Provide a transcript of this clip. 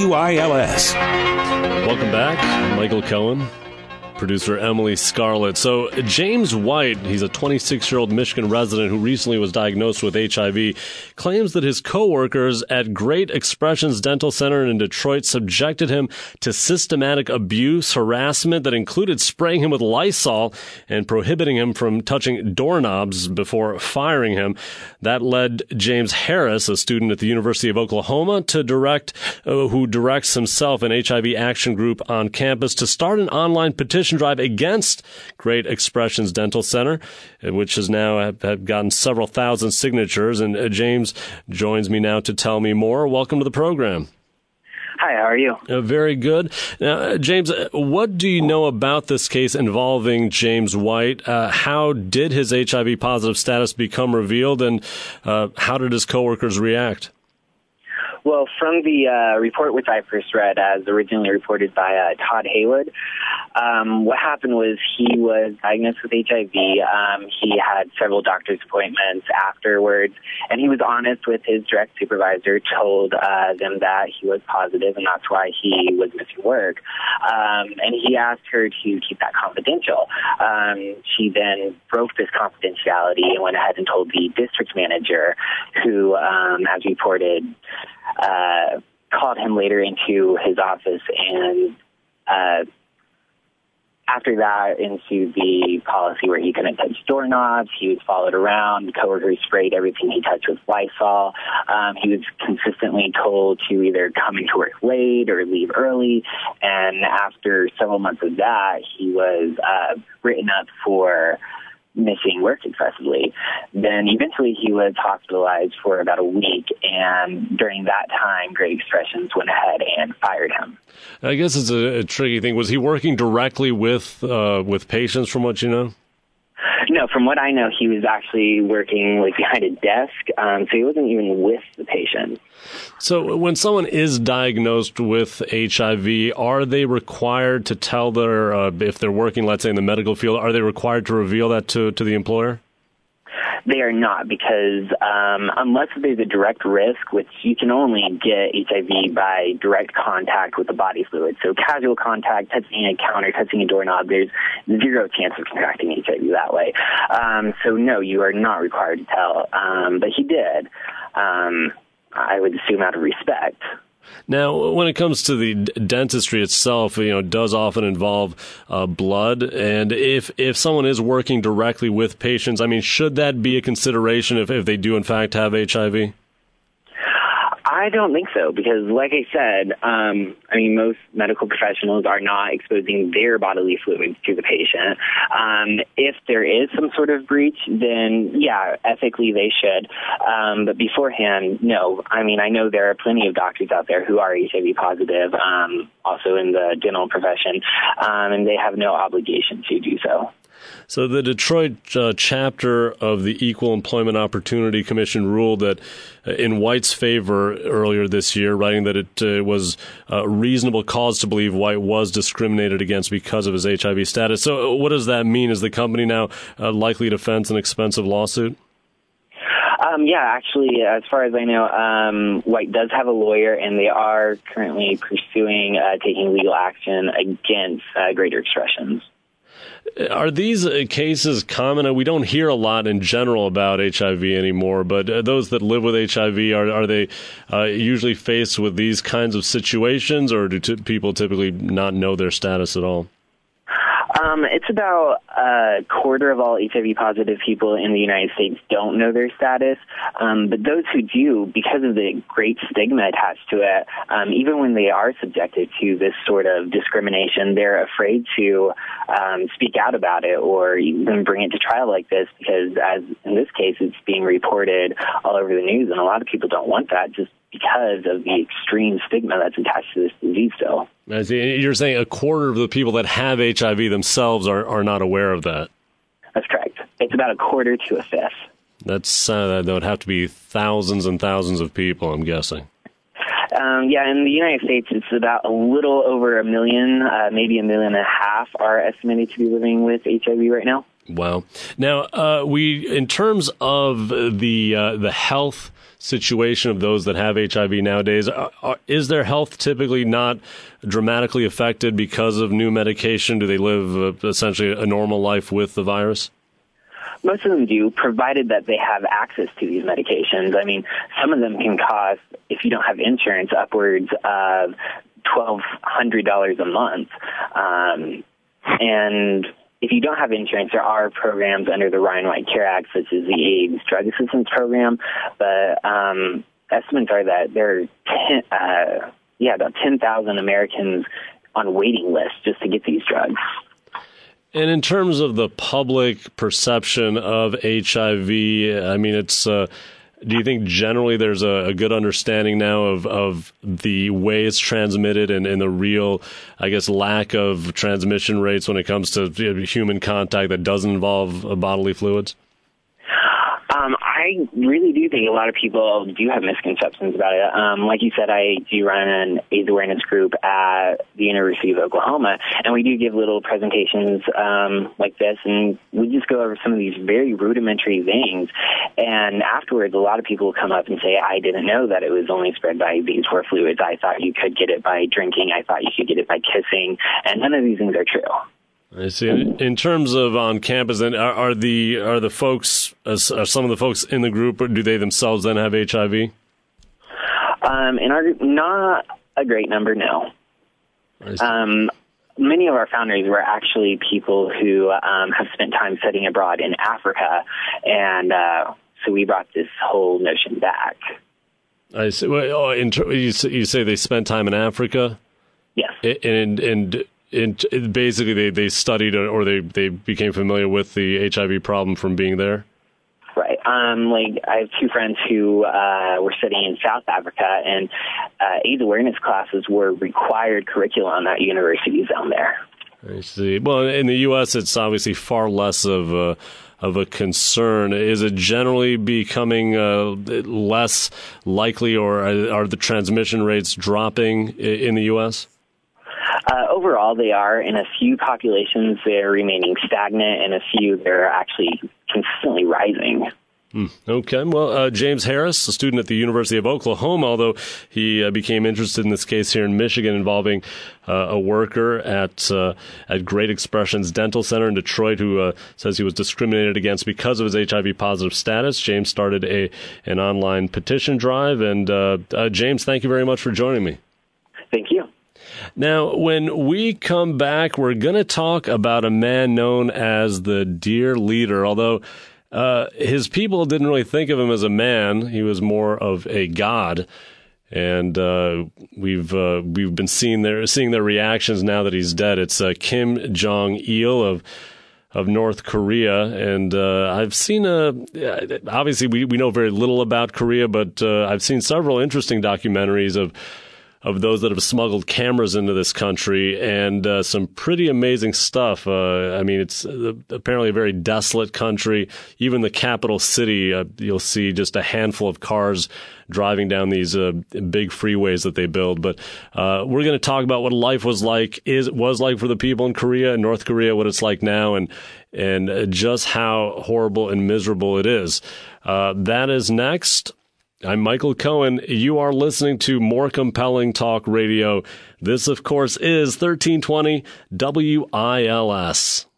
WILS. Welcome back. I'm Michael Cohen, producer Emily Scarlett. So James White, he's a 26-year-old Michigan resident who recently was diagnosed with HIV, claims that his coworkers at Great Expressions Dental Center in Detroit subjected him to systematic abuse, harassment that included spraying him with Lysol and prohibiting him from touching doorknobs before firing him. That led James Harris, a student at the University of Oklahoma, who directs himself an HIV action group on campus, to start an online petition drive against Great Expressions Dental Center, which has now have gotten several thousand signatures. And James joins me now to tell me more. Welcome to the program. Hi, how are you? Very good. Now, James, what do you know about this case involving James White? How did his HIV positive status become revealed, and how did his coworkers react? Well, from the report which I first read, as originally reported by Todd Haywood, what happened was he was diagnosed with HIV. He had several doctor's appointments afterwards, and he was honest with his direct supervisor, told them that he was positive, and that's why he was missing work. And he asked her to keep that confidential. She then broke this confidentiality and went ahead and told the district manager, who, as reported, called him later into his office, and after that into the policy where he couldn't touch doorknobs. He was followed around. Coworkers sprayed everything he touched with Lysol. He was consistently told to either come into work late or leave early, and after several months of that, he was written up for missing work excessively. Then eventually he was hospitalized for about a week, and during that time, Great Expressions went ahead and fired him. I guess it's a tricky thing. Was he working directly with patients, from what you know? No, from what I know, he was actually working behind a desk, so he wasn't even with the patient. So when someone is diagnosed with HIV, are they required to tell if they're working, let's say, in the medical field, are they required to reveal that to the employer? They are not, because unless there's a direct risk, which you can only get HIV by direct contact with the body fluid. So casual contact, touching a counter, touching a doorknob, there's zero chance of contracting HIV that way. So no, you are not required to tell. But he did, I would assume out of respect. Now, when it comes to the dentistry itself, it does often involve blood. And if someone is working directly with patients, should that be a consideration if they do, in fact, have HIV? I don't think so, because like I said, most medical professionals are not exposing their bodily fluids to the patient. If there is some sort of breach, then yeah, ethically they should. But beforehand, no. I know there are plenty of doctors out there who are HIV positive, also in the dental profession, and they have no obligation to do so. So the Detroit chapter of the Equal Employment Opportunity Commission ruled that in White's favor earlier this year, writing that it was a reasonable cause to believe White was discriminated against because of his HIV status. So what does that mean? Is the company now likely to fence an expensive lawsuit? Yeah, actually, as far as I know, White does have a lawyer, and they are currently pursuing taking legal action against Greater Expressions. Are these cases common? We don't hear a lot in general about HIV anymore, but those that live with HIV, are they usually faced with these kinds of situations, or do people typically not know their status at all? It's about a quarter of all HIV-positive people in the United States don't know their status, but those who do, because of the great stigma attached to it, even when they are subjected to this sort of discrimination, they're afraid to speak out about it or even bring it to trial like this, because as in this case, it's being reported all over the news, and a lot of people don't want that just because of the extreme stigma that's attached to this disease still. I see. You're saying a quarter of the people that have HIV themselves are not aware of that? That's correct. It's about a quarter to a fifth. That would have to be thousands and thousands of people, I'm guessing. Yeah, in the United States, it's about a little over 1 million, maybe 1.5 million are estimated to be living with HIV right now. Wow. Now, in terms of the health situation of those that have HIV nowadays, is their health typically not dramatically affected because of new medication? Do they live essentially a normal life with the virus? Most of them do, provided that they have access to these medications. I mean, some of them can cost, if you don't have insurance, upwards of $1,200 a month. And if you don't have insurance, there are programs under the Ryan White Care Act, such as the AIDS Drug Assistance Program. But estimates are that there are about 10,000 Americans on waiting lists just to get these drugs. And in terms of the public perception of HIV, I mean, it's. Do you think generally there's a good understanding now of the way it's transmitted and the real, I guess, lack of transmission rates when it comes to human contact that doesn't involve bodily fluids? I really do think a lot of people do have misconceptions about it. Like you said, I do run an AIDS awareness group at the University of Oklahoma, and we do give little presentations like this, and we just go over some of these very rudimentary things. And afterwards, a lot of people come up and say, I didn't know that it was only spread by these four fluids. I thought you could get it by drinking. I thought you could get it by kissing. And none of these things are true. I see. In terms of on campus, then are the folks, are some of the folks in the group, or do they themselves then have HIV? In our group, not a great number, no. Many of our founders were actually people who have spent time studying abroad in Africa, and so we brought this whole notion back. I see. Well, you say they spent time in Africa? Yes. And basically, they studied or they became familiar with the HIV problem from being there? Right. I have two friends who were studying in South Africa, and AIDS awareness classes were required curriculum at universities down there. I see. Well, in the U.S., it's obviously far less of a concern. Is it generally becoming less likely, or are the transmission rates dropping in the U.S.? Overall, they are. In a few populations, they're remaining stagnant, and a few, they're actually consistently rising. Okay. Well, James Harris, a student at the University of Oklahoma, although he became interested in this case here in Michigan involving a worker at Great Expressions Dental Center in Detroit who says he was discriminated against because of his HIV-positive status. James started an online petition drive. And James, thank you very much for joining me. Thank you. Now, when we come back, we're going to talk about a man known as the Dear Leader, although his people didn't really think of him as a man. He was more of a god. And we've been seeing their reactions now that he's dead. It's Kim Jong-il of North Korea. And I've seen, obviously we know very little about Korea, but I've seen several interesting documentaries of those that have smuggled cameras into this country, and some pretty amazing stuff. I mean, it's apparently a very desolate country. Even the capital city, you'll see just a handful of cars driving down these big freeways that they build. But we're going to talk about what life was like for the people in Korea and North Korea, what it's like now, and just how horrible and miserable it is. That is next. I'm Michael Cohen. You are listening to More Compelling Talk Radio. This, of course, is 1320 WILS.